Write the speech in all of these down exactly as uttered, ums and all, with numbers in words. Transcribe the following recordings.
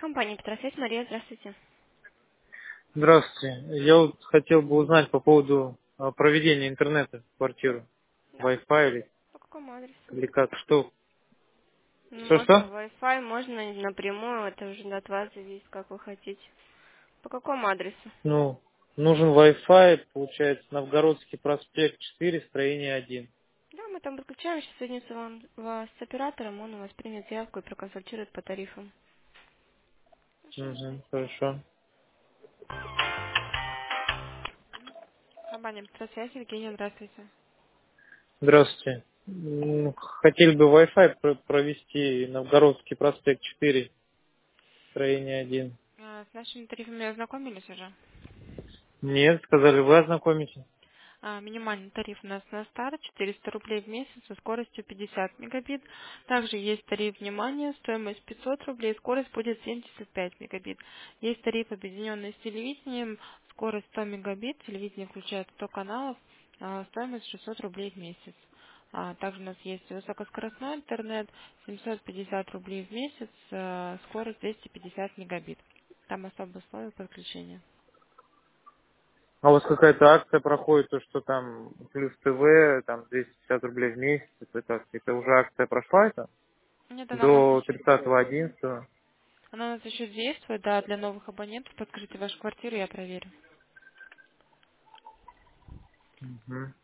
Компания Петросвязь, Мария, здравствуйте. Здравствуйте. Я вот хотел бы узнать по поводу а, проведения интернета в квартиру. Да? Wi-Fi или, По какому адресу? или как? Что? Ну, можно Что-что? Wi-Fi, можно напрямую, это уже от вас зависит, как вы хотите. По какому адресу? Ну, нужен Wi-Fi, получается, Новгородский проспект четыре, строение один. Да, мы там подключаем, сейчас соединится вам вас с оператором, он у вас примет заявку и проконсультирует по тарифам. Хорошо, Угу, ожидайте. хорошо. Компания Петросвязь, Евгения, здравствуйте. Здравствуйте. М, Хотели бы Wi-Fi про- провести Новгородский проспект четыре, строение один. А, с нашими тарифами ознакомились уже? Нет, сказали, вы ознакомитесь. А, минимальный тариф у нас на старт четыреста рублей в месяц со скоростью пятьдесят мегабит. Также есть тариф внимания, стоимость пятьсот рублей, скорость будет семьдесят пять мегабит. Есть тариф объединенный с телевидением, скорость сто мегабит, телевидение включает сто каналов, а, стоимость шестьсот рублей в месяц. А, также у нас есть высокоскоростной интернет, семьсот пятьдесят рублей в месяц, а, скорость двести пятьдесят мегабит. Там особые условия подключения. А у вас какая-то акция проходит, то что там плюс ТВ, там двести пятьдесят рублей в месяц, это как? Это уже акция прошла это? Нет, она у нас До еще тридцатого одиннадцатого. Она у нас еще действует, да, для новых абонентов. Подскажите вашу квартиру, я проверю. Мгм.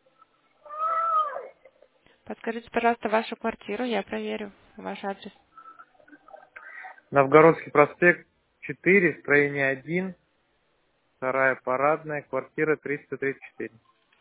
Подскажите, пожалуйста, вашу квартиру, я проверю ваш адрес. Новгородский проспект четыре, строение один, вторая парадная, квартира триста тридцать четыре.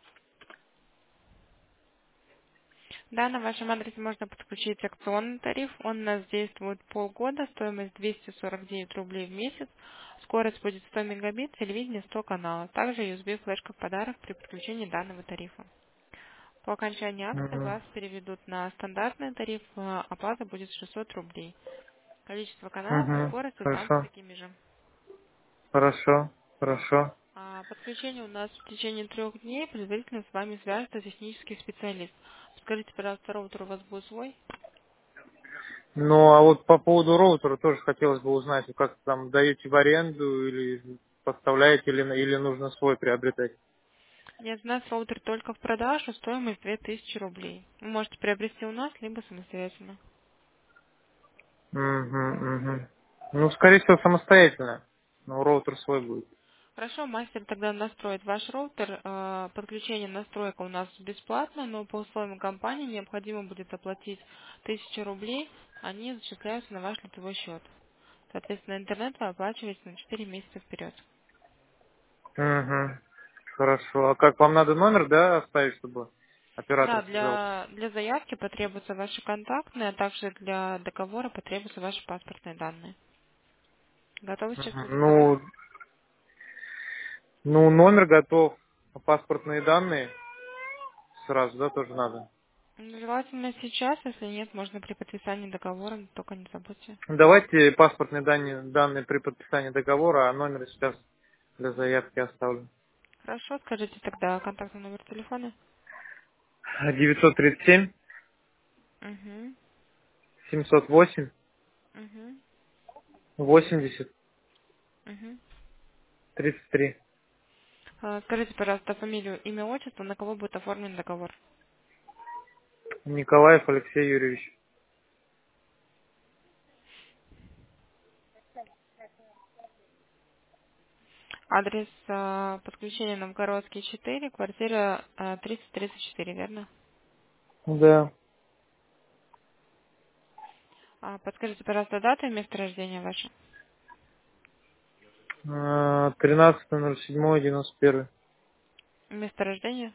Да, на вашем адресе можно подключить акционный тариф. Он у нас действует полгода, стоимость двести сорок девять рублей в месяц. Скорость будет сто мегабит, телевидение сто каналов. Также ю эс би-флешка в подарок при подключении данного тарифа. По окончании акции Мгм. вас переведут на стандартный тариф, а оплата будет шестьсот рублей. Количество каналов и Мгм. скорость останутся Хорошо, такими же. хорошо, хорошо. А подключение у нас в течение трех дней предварительно с вами свяжется технический специалист. Скажите, пожалуйста, роутер у вас будет свой? Ну, а вот по поводу роутера тоже хотелось бы узнать, вы как там даете в аренду или поставляете, или, или нужно свой приобретать? Нет, у нас роутер только в продажу, стоимость две тысячи рублей. Вы можете приобрести у нас, либо самостоятельно. Угу, угу. Ну, скорее всего, самостоятельно. Но роутер свой будет. Хорошо, мастер тогда настроит ваш роутер. А, Подключение настройка у нас бесплатно, но по условиям компании необходимо будет оплатить тысячу рублей. Они зачисляются на ваш лицевой счет. Соответственно, интернет вы оплачиваете на четыре месяца вперед. Угу. Хорошо. А как, вам надо номер, да, оставить, чтобы Да, оператор связался? для, для заявки потребуются ваши контактные, а также для договора потребуются ваши паспортные данные. Готовы сейчас Мгм. удостоверить? Ну, ну, номер готов, а паспортные данные сразу, да, тоже надо. Ну, желательно сейчас, если нет, можно при подписании договора, только не забудьте. Давайте паспортные данные, данные при подписании договора, а номер сейчас для заявки оставлю. Хорошо, скажите тогда контактный номер телефона. девятьсот тридцать семь Угу, семьсот восемь угу, восемьдесят угу. тридцать три. А, скажите, пожалуйста, фамилию, имя, отчество, на кого будет оформлен договор. Николаев Алексей Юрьевич. Адрес а, подключения Новгородский четыре, квартира а, триста тридцать четыре, верно? Да. А, подскажите, пожалуйста, дату и место рождения ваше. Э, тринадцатое ноль седьмое девяносто первый. Место рождения?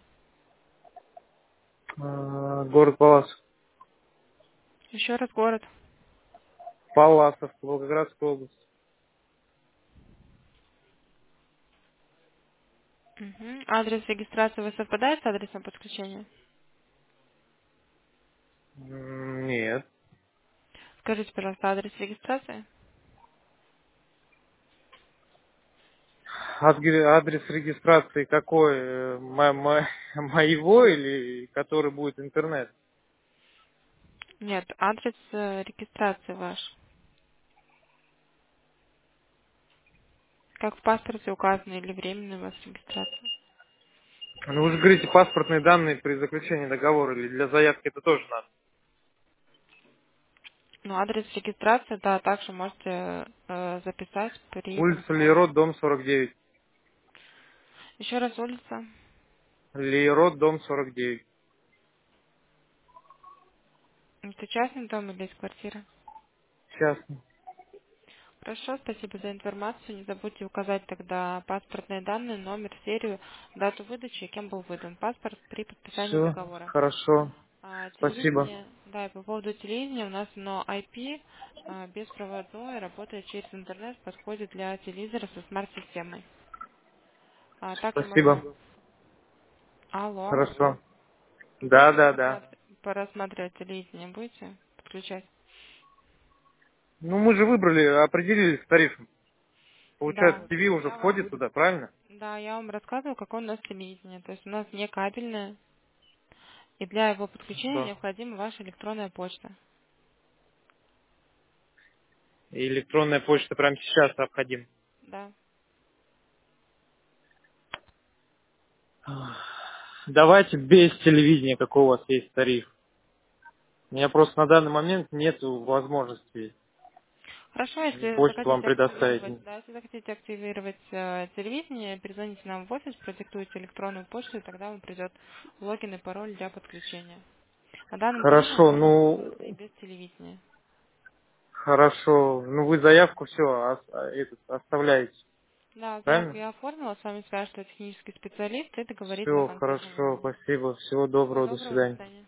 Э, Город Паласов. Еще раз город. Паласов, Волгоградская область. Мгм. Адрес регистрации у вас совпадает с адресом подключения? М, Нет. Скажите, пожалуйста, адрес регистрации? Адге- Адрес регистрации какой? Э, мо- мо- Моего или который будет интернет? Нет, адрес э, регистрации ваш. как в паспорте указано, или временная у вас регистрация. Ну вы же говорите, паспортные данные при заключении договора или для заявки это тоже надо. Ну, адрес регистрации, да, также можете э, записать при Улица телефоне. Лейрод, дом сорок девять. Еще раз улица. Лейрод, дом сорок девять. Это частный дом или из квартиры? Частный. Хорошо, спасибо за информацию. Не забудьте указать тогда паспортные данные, номер, серию, дату выдачи и кем был выдан паспорт при подписании Все, договора. хорошо. А, Спасибо. телевидение, да, и по поводу телевидения у нас оно ай пи, а, беспроводное, работает через интернет, подходит для телевизора со смарт-системой. А, также можно... Спасибо. Алло, Хорошо. Да, будете да, да. просматр- порассматривать телевидение, будете подключать? Ну мы же выбрали, определились с тарифом. Да, Получается, ТВ уже я вам, входит туда, правильно? да, я вам рассказываю, какое у нас телевидение. То есть у нас не кабельное, и для его подключения Хорошо. необходима ваша электронная почта. И электронная почта прямо сейчас необходима. Да. Давайте без телевидения, какой у вас есть тариф. У меня просто на данный момент нет возможности Хорошо, если почту вам захотите предоставить. активировать, да, если захотите активировать э, телевидение, перезвоните нам в офис, продиктуйте электронную почту, и тогда вам придет логин и пароль для подключения. На данном тарифе Хорошо, можно ну, пользоваться и без телевидения. хорошо. Ну, вы заявку все оставляете, Да, заявку правильно? я оформила, с вами свяжется технический специалист и договорит на Все, конкретный хорошо, момент. спасибо. Всего Всего доброго, до доброго, до свидания. свидания.